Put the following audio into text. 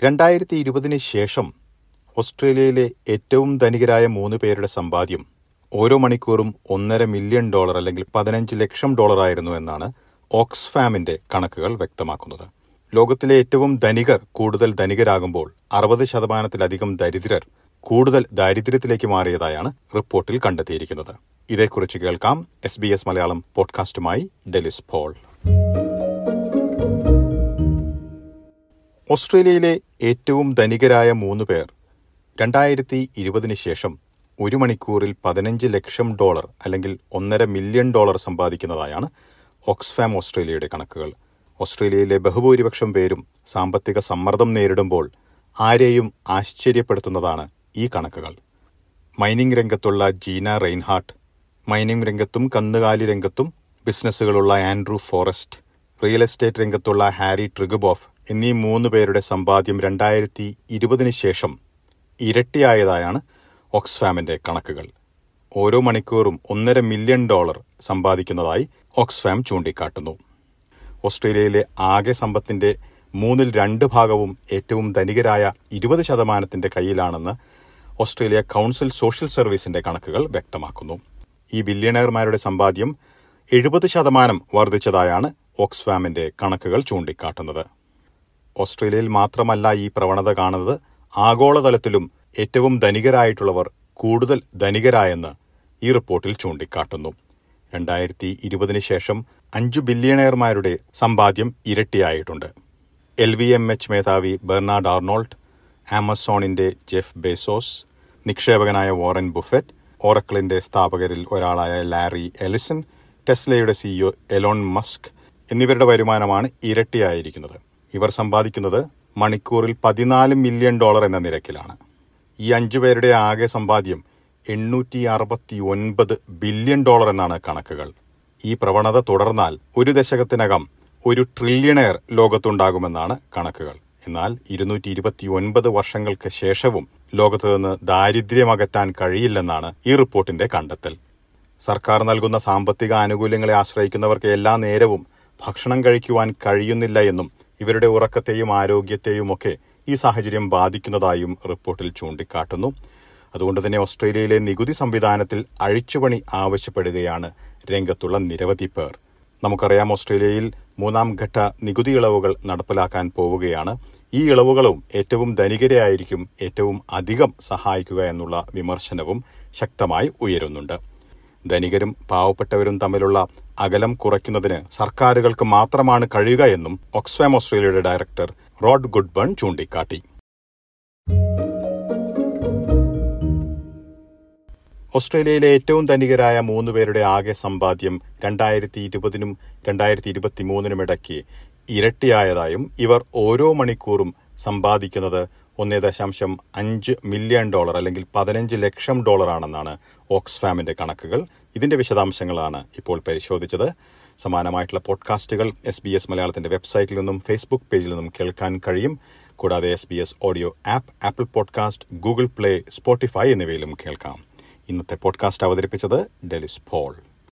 2020 ശേഷം ഓസ്ട്രേലിയയിലെ ഏറ്റവും ധനികരായ 3 പേരുടെ സമ്പാദ്യം ഓരോ മണിക്കൂറും $1.5 മില്യൺ അല്ലെങ്കിൽ $15 ലക്ഷം ആയിരുന്നു എന്നാണ് ഓക്സ്ഫാമിന്റെ കണക്കുകൾ വ്യക്തമാക്കുന്നത്. ലോകത്തിലെ ഏറ്റവും ധനികർ കൂടുതൽ ധനികരാകുമ്പോൾ 60%-ലധികം ദരിദ്രർ കൂടുതൽ ദാരിദ്ര്യത്തിലേക്ക് മാറിയതായാണ് റിപ്പോർട്ടിൽ കണ്ടെത്തിയിരിക്കുന്നത്. ഇതേക്കുറിച്ച് കേൾക്കാം SBS മലയാളം പോഡ്കാസ്റ്റുമായി ഡെലിസ് പോൾ. ഓസ്ട്രേലിയയിലെ ഏറ്റവും ധനികരായ 3 പേർ 2020 ശേഷം ഒരു മണിക്കൂറിൽ $15 ലക്ഷം അല്ലെങ്കിൽ $1.5 മില്യൺ സമ്പാദിക്കുന്നതായാണ് ഓക്സ്ഫാം ഓസ്ട്രേലിയയുടെ കണക്കുകൾ. ഓസ്ട്രേലിയയിലെ ബഹുഭൂരിപക്ഷം പേരും സാമ്പത്തിക സമ്മർദ്ദം നേരിടുമ്പോൾ ആരെയും ആശ്ചര്യപ്പെടുത്തുന്നതാണ് ഈ കണക്കുകൾ. മൈനിംഗ് രംഗത്തുള്ള ജീന റെയിൻഹാർട്ട്, മൈനിംഗ് രംഗത്തും കന്നുകാലി രംഗത്തും ബിസിനസ്സുകളുള്ള ആൻഡ്രൂ ഫോറസ്റ്റ്, റിയൽ എസ്റ്റേറ്റ് രംഗത്തുള്ള ഹാരി ട്രിഗുബോഫ് എന്നീ 3 പേരുടെ സമ്പാദ്യം 2020 ശേഷം ഇരട്ടിയായതായാണ് ഓക്സ്ഫാമിന്റെ കണക്കുകൾ. ഓരോ മണിക്കൂറും $1.5 മില്യൺ സമ്പാദിക്കുന്നതായി ഓക്സ്ഫാം ചൂണ്ടിക്കാട്ടുന്നു. ഓസ്ട്രേലിയയിലെ ആകെ സമ്പത്തിന്റെ 2/3 ഏറ്റവും ധനികരായ 20% കയ്യിലാണെന്ന് ഓസ്ട്രേലിയ കൗൺസിൽ സോഷ്യൽ സർവീസിന്റെ കണക്കുകൾ വ്യക്തമാക്കുന്നു. ഈ ബില്യണയർമാരുടെ സമ്പാദ്യം 70% വർദ്ധിച്ചതായാണ് ഓക്സ്ഫാമിന്റെ കണക്കുകൾ ചൂണ്ടിക്കാട്ടുന്നത്. ഓസ്ട്രേലിയയിൽ മാത്രമല്ല ഈ പ്രവണത കാണുന്നത്, ആഗോളതലത്തിലും ഏറ്റവും ധനികരായിട്ടുള്ളവർ കൂടുതൽ ധനികരായെന്ന് ഈ റിപ്പോർട്ടിൽ ചൂണ്ടിക്കാട്ടുന്നു. 2020 ശേഷം 5 ബില്യണയർമാരുടെ സമ്പാദ്യം ഇരട്ടിയായിട്ടുണ്ട്. LVMH മേധാവി ബെർണാഡ് ആർണോൾഡ്, ആമസോണിന്റെ ജെഫ് ബേസോസ്, നിക്ഷേപകനായ വാറൻ ബുഫറ്റ്, ഓറക്കിളിന്റെ സ്ഥാപകരിൽ ഒരാളായ ലാരി എലിസൺ, ടെസ്ലയുടെ CEO എലോൺ മസ്ക് എന്നിവരുടെ വരുമാനമാണ് ഇരട്ടിയായിരിക്കുന്നത്. ഇവർ സമ്പാദിക്കുന്നത് മണിക്കൂറിൽ $14 മില്യൺ എന്ന നിരക്കിലാണ്. ഈ 5 പേരുടെ ആകെ സമ്പാദ്യം $869 ബില്യൺ എന്നാണ് കണക്കുകൾ. ഈ പ്രവണത തുടർന്നാൽ ഒരു ദശകത്തിനകം 1 ട്രില്യണയർ ലോകത്തുണ്ടാകുമെന്നാണ് കണക്കുകൾ. എന്നാൽ 229 വർഷങ്ങൾക്ക് ശേഷവും ലോകത്തു നിന്ന് ദാരിദ്ര്യമകറ്റാൻ കഴിയില്ലെന്നാണ് ഈ റിപ്പോർട്ടിന്റെ കണ്ടെത്തൽ. സർക്കാർ നൽകുന്ന സാമ്പത്തിക ആനുകൂല്യങ്ങളെ ആശ്രയിക്കുന്നവർക്ക് എല്ലാ നേരവും ഭക്ഷണം കഴിക്കുവാൻ കഴിയുന്നില്ല എന്നും ഇവരുടെ ഉറക്കത്തെയും ആരോഗ്യത്തെയുമൊക്കെ ഈ സാഹചര്യം ബാധിക്കുന്നതായും റിപ്പോർട്ടിൽ ചൂണ്ടിക്കാട്ടുന്നു. അതുകൊണ്ട് തന്നെ ഓസ്ട്രേലിയയിലെ നികുതി സംവിധാനത്തിൽ അഴിച്ചുപണി ആവശ്യപ്പെടുകയാണ് രംഗത്തുള്ള നിരവധി പേർ. നമുക്കറിയാം, ഓസ്ട്രേലിയയിൽ 3ാം ഘട്ട നികുതി ഇളവുകൾ നടപ്പിലാക്കാൻ പോവുകയാണ്. ഈ ഇളവുകളും ഏറ്റവും ധനികരെയായിരിക്കും ഏറ്റവും അധികം സഹായിക്കുക എന്നുള്ള വിമർശനവും ശക്തമായി ഉയരുന്നുണ്ട്. ധനികരും പാവപ്പെട്ടവരും തമ്മിലുള്ള അകലം കുറയ്ക്കുന്നതിന് സർക്കാരുകൾക്ക് മാത്രമാണ് കഴിയുക എന്നും ഓക്സ്ഫാം ഓസ്ട്രേലിയയുടെ ഡയറക്ടർ റോഡ് ഗുഡ്ബൺ ചൂണ്ടിക്കാട്ടി. ഓസ്ട്രേലിയയിലെ ഏറ്റവും ധനികരായ 3 പേരുടെ ആകെ സമ്പാദ്യം 2020 2023 ഇടയ്ക്ക് ഇരട്ടിയായതായും ഇവർ ഓരോ മണിക്കൂറും സമ്പാദിക്കുന്നത് $1.5 മില്യൺ അല്ലെങ്കിൽ $15 ലക്ഷം ആണെന്നാണ് ഓക്സ്ഫാമിന്റെ കണക്കുകൾ. ഇതിന്റെ വിശദാംശങ്ങളാണ് ഇപ്പോൾ പരിശോധിച്ചത്. സമാനമായിട്ടുള്ള പോഡ്കാസ്റ്റുകൾ SBS മലയാളത്തിന്റെ വെബ്സൈറ്റിൽ നിന്നും ഫേസ്ബുക്ക് പേജിൽ നിന്നും കേൾക്കാൻ കഴിയും. കൂടാതെ SBS audio app, Apple podcast, Google Play, Spotify എന്നിവയിലും കേൾക്കാം. ഇന്നത്തെ പോഡ്കാസ്റ്റ് അവതരിപ്പിച്ചത് ഡെലിസ് പോൾ.